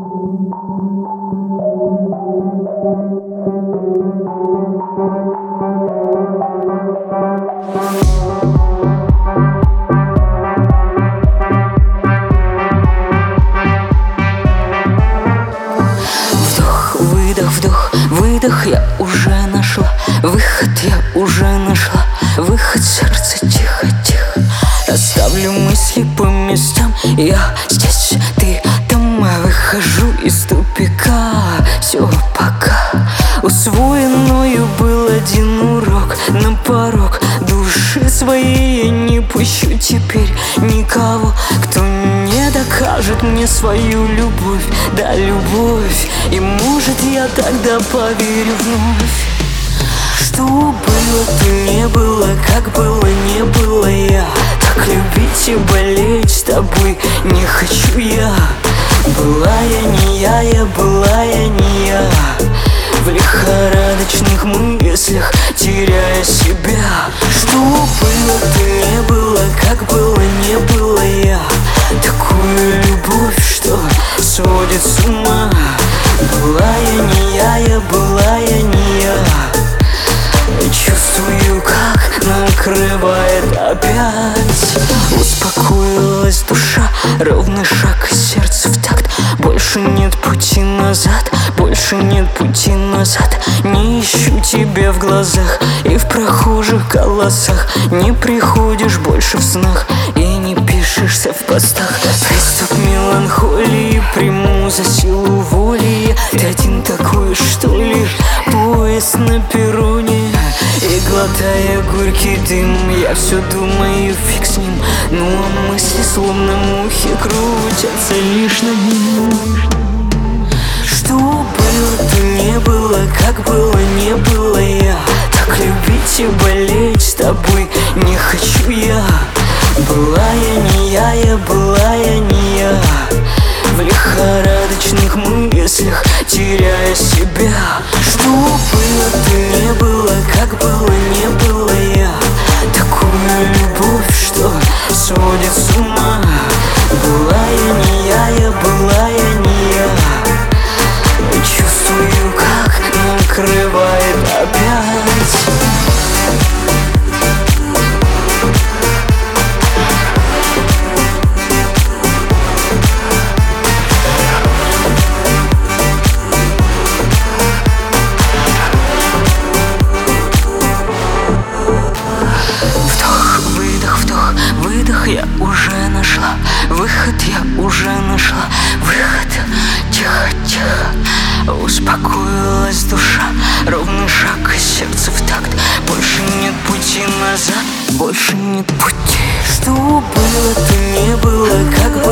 Вдох, выдох, я уже нашла выход, я уже нашла выход. Сердце тихо, тихо, расставлю мысли по местам. Я здесь, ты там, выхожу из тупика. Все, пока. Усвоенную был один урок. На порог души своей я не пущу теперь никого, кто не докажет мне свою любовь. Да, любовь. И может я тогда поверю вновь. Что было, то не было, как было, не было я. Так любить и болеть с тобой не хочу я. Была я не я была я не я. В лихорадочных мыслях теряя себя. Что было, то не было, как было, не было я. Такую любовь, что сводит с ума. Была я не я была я не я. Чувствую, как накрывает опять. Успокоилась душа, ровный шаг и сердце в такт. Больше нет пути назад, больше нет пути назад. Не ищу тебя в глазах и в прохожих голосах. Не приходишь больше в снах и не пишешься в постах. Приступ меланхолии приму за силу воли. Ты один такой, что ли? Поезд на перроне. И глотая горький дым, я все думаю, фиг с ним. Ну а мысли словно мухи крутятся лишь над ним. Что было, то не было, как было, не было я. Так любить и болеть с тобой не хочу я. Была я не я была я не я. В лихорадочных мыслях теряя себя. Что было, то не было, как было, не было я. Такую любовь, что сводит с ума. Была я не я была я не я. Чувствую, как накрывает опять. Я уже нашла выход, я уже нашла выход. Тихо, тихо, успокоилась душа, ровный шаг и сердце в такт. Больше нет пути назад, больше нет пути. Что было, то не было, как было.